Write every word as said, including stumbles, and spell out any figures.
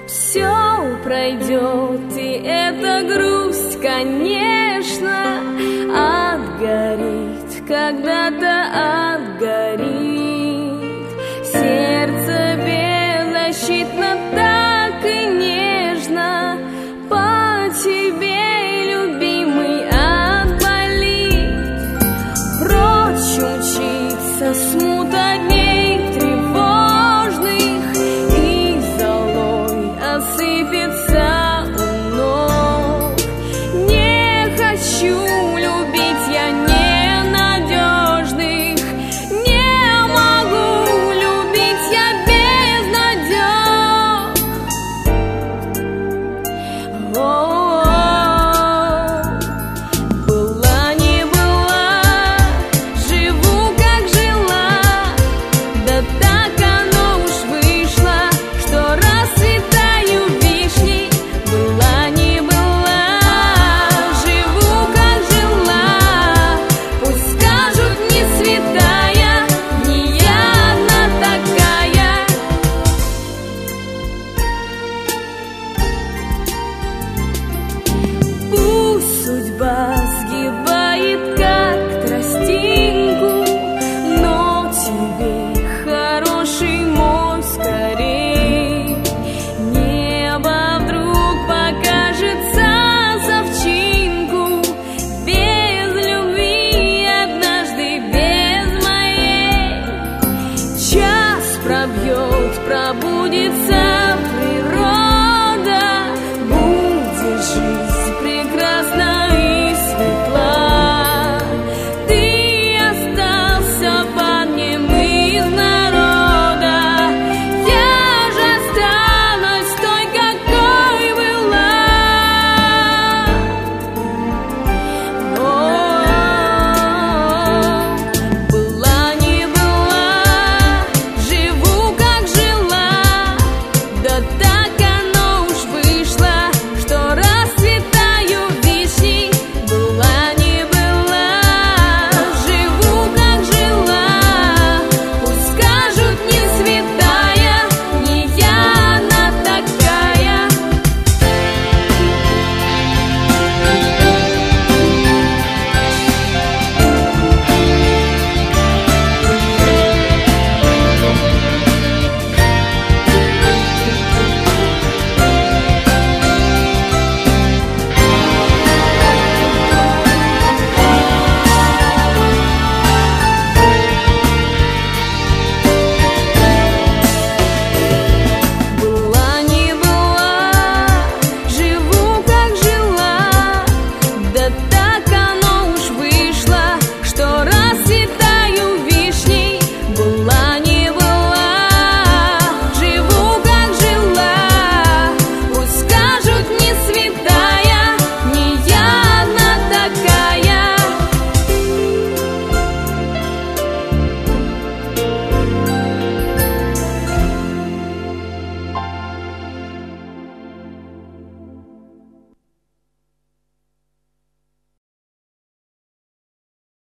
Все пройдет, и эта грусть, конечно, отгорит, когда-то отгорит. Сердце беззащитно так и нежно по тебе, любимый, отболит. Прочь умчится смута дней тревожных, и золой осыпется у ног. Не хочу любить я ненадежных, не могу любить я безнадёг. О-о-о. Была не была, живу как жила, да так оно уж вышло, что расцветаю вишней. Была не была, живу как жила, пусть скажут не святая, не я одна такая. Пусть судьба сгибает как тростинку, но тебе, хороший мой, скорей. Небо вдруг покажется совчинку, без любви однажды, без моей. Час пробьет, пробудится